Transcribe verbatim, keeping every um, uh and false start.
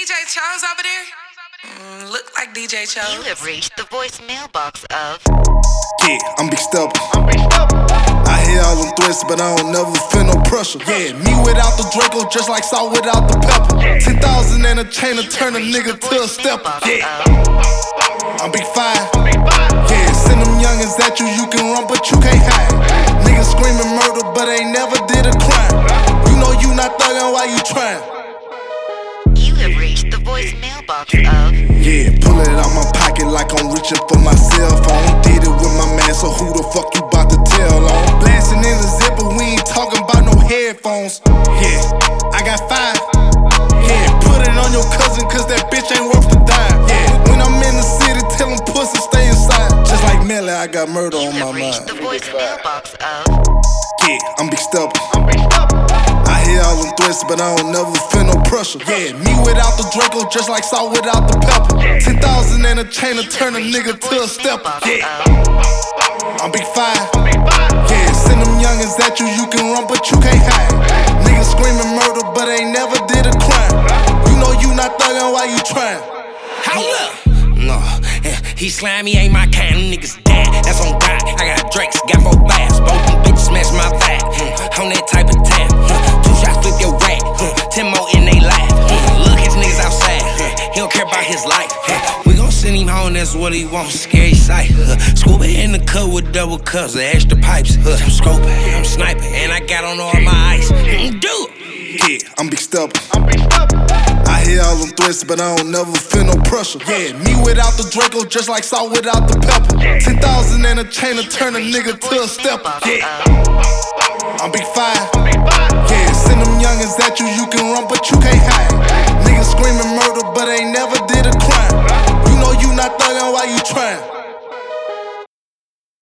J Chose over there? Mm, look like D J Chose. You have reached the voicemail box of... Yeah, I'm big stubborn. I hear all them threats, but I don't never feel no pressure. Yeah, me without the Draco, just like salt without the pepper. ten thousand and a chain to turn a nigga to a stepper. Yeah, I'm big five. Yeah, send them youngins at you, you can run, but you can't hide. Niggas screaming murder, but ain't never did a crime. You know you not thuggin', why you tryin'? You have reached the voicemail box of... Yeah, pull it out my pocket like I'm reaching for my cell phone. Did it with my man, so who the fuck you bout to tell on? Blasting in the zipper, we ain't talking about no headphones. Yeah, I got five. Yeah, put it on your cousin, cause that bitch ain't worth the dime. Yeah, when I'm in the city, tell them pussy stay inside. Just like Melly, I got murder You on my have reached mind. the voicemail box of... Yeah, I'm big stubborn. I hear all them threats, but I don't never feel no pressure. Yeah, me without the Draco, just like salt without the pepper. ten thousand and a chain to turn a nigga to a stepper. Yeah, I'm big five. Yeah, send them youngins at you, you can run, but you can't hide. Niggas screaming murder, but ain't never did a crime. You know you not thuggin', why you tryin'? Hold up. No, yeah, he slimy, ain't my kind, them niggas dead. That's on God. I got drinks, got four bags. Both them bitches smash my vibe. Hmm, on that type of tap. Hmm, two shots flip your rat. Hmm, ten more in they life. Hmm, look, his niggas outside. Hmm, he don't care about his life. Hmm, we gon' send him home, that's what he wants. Scary sight. Huh, scuba in the cup with double cups of extra pipes. Huh, I'm scoping, I'm sniping, and I got on all my ice. Hmm, do it. Yeah, I'm big stubborn. I hear all them threats, but I don't never feel no pressure. Yeah, me without the Draco, just like salt without the pepper. ten thousand and a chain to turn a nigga to a stepper. Yeah, I'm big five. Yeah, send them youngins at you, you can run, but you can't hide. Niggas screaming murder, but ain't never did a crime. You know you not thuggin', why you tryin'?